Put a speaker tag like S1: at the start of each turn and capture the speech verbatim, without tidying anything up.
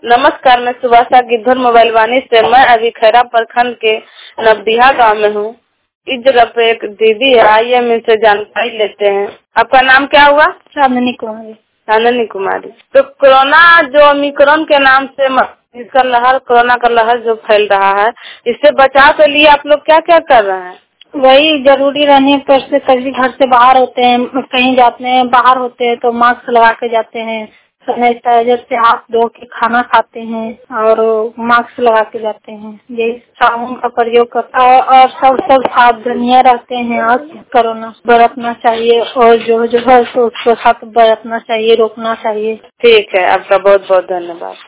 S1: नमस्कार, मैं सुभाषा गिद्धर मोबाइल वाणी से। मैं अभी खैरा प्रखंड के नवडीहा गांव में हूँ। इस जगह पे एक दीदी है, आइए हम इनसे जानकारी लेते हैं। आपका नाम क्या हुआ?
S2: चांदनी कुमारी।
S1: चांदनी कुमारी। तो कोरोना जो ओमिक्रॉन के नाम से इसका लहर, कोरोना का लहर जो फैल रहा है, इससे बचाव के लिए आप लोग क्या क्या कर रहे हैं?
S2: वही जरूरी रहने पर से कभी घर से बाहर होते हैं, कहीं जाते हैं, बाहर होते हैं तो मास्क लगा के जाते हैं, सैनिटाइजर से हाथ धो के खाना खाते हैं और मास्क लगा के जाते हैं। यही साबुन का प्रयोग करता है और सब सब सावधानियां रहते हैं। और कोरोना बरतना चाहिए और जो जो है तो उसको साथ बरतना चाहिए, रोकना चाहिए।
S1: ठीक है, आपका बहुत बहुत धन्यवाद।